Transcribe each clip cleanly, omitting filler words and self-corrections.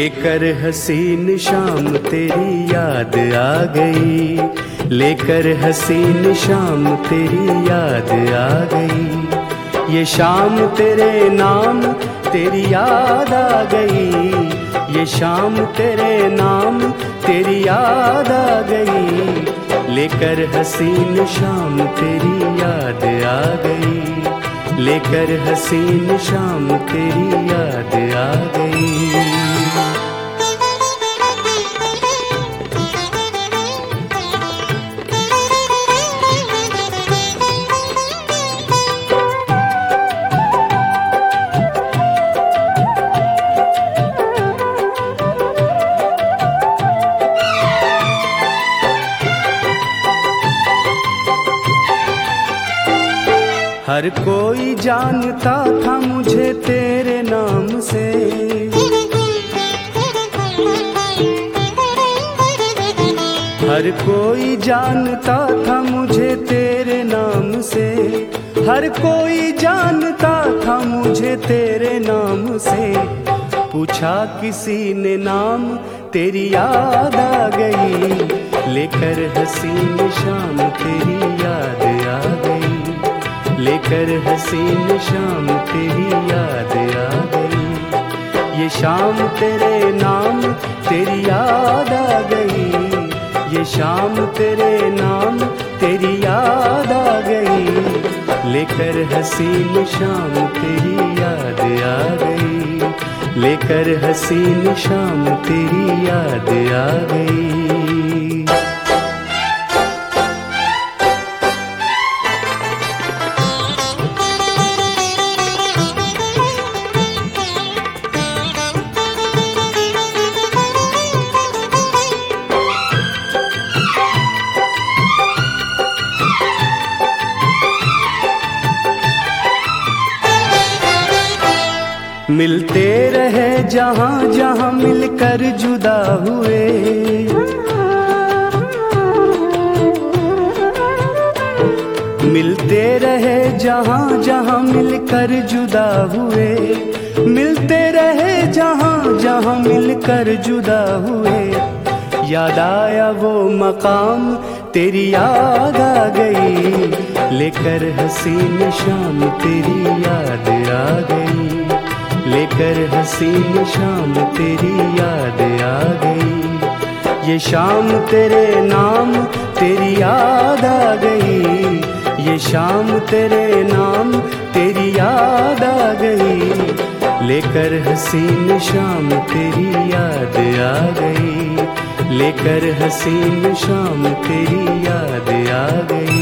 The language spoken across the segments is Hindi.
लेकर हसीन शाम तेरी याद आ गई, लेकर हसीन शाम तेरी याद आ गई। ये शाम तेरे नाम तेरी याद आ गई, ये शाम तेरे नाम तेरी याद आ गई। लेकर हसीन शाम तेरी याद आ गई, लेकर हसीन शाम तेरी याद आ गई। हर कोई जानता था मुझे तेरे नाम से, हर कोई जानता था मुझे तेरे नाम से, हर कोई जानता था मुझे तेरे नाम से। पूछा किसी ने नाम तेरी याद आ गई, लेकर हसीन शाम तेरी याद आ गई, लेकर हसीन शाम तेरी याद आ गई। ये शाम तेरे नाम तेरी याद आ गई, ये शाम तेरे नाम तेरी याद आ गई। लेकर हसीन शाम तेरी याद आ गई, लेकर हसीन शाम तेरी याद आ गई। मिलते रहे जहां जहां मिलकर जुदा हुए, मिलते रहे जहां जहां मिलकर जुदा हुए, मिलते रहे जहां जहां मिलकर जुदा हुए। याद आया वो मकाम तेरी याद आ गई, लेकर हसीन शाम तेरी याद आ गई, लेकर हसीन शाम तेरी याद आ गई। ये शाम तेरे नाम तेरी याद आ गई, ये शाम तेरे नाम तेरी याद आ गई। लेकर हसीन शाम तेरी याद आ गई, लेकर हसीन शाम तेरी याद आ गई।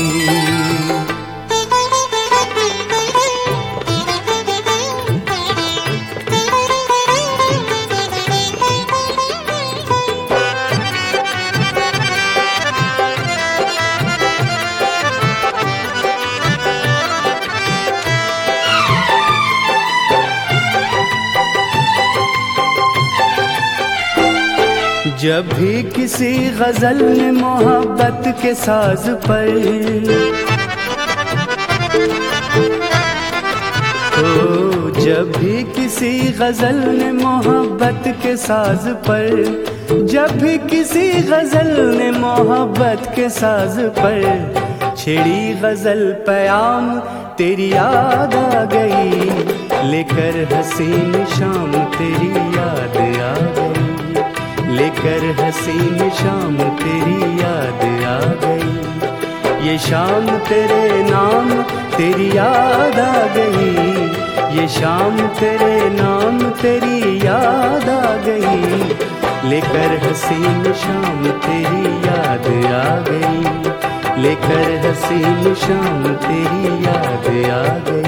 जब भी किसी गजल ने मोहब्बत के साज पर, ओ जब भी किसी गजल ने मोहब्बत के साज पर, जब भी किसी गजल ने मोहब्बत के साज पर छेड़ी गजल प्याम तेरी याद आ गई, लेकर हसीन शाम तेरी याद आ गई, लेकर हसीन शाम तेरी याद आ गई। ये शाम तेरे नाम तेरी याद आ गई, ये शाम तेरे नाम तेरी याद आ गई। लेकर हसीन शाम तेरी याद आ गई, लेकर हसीन शाम तेरी याद आ गई।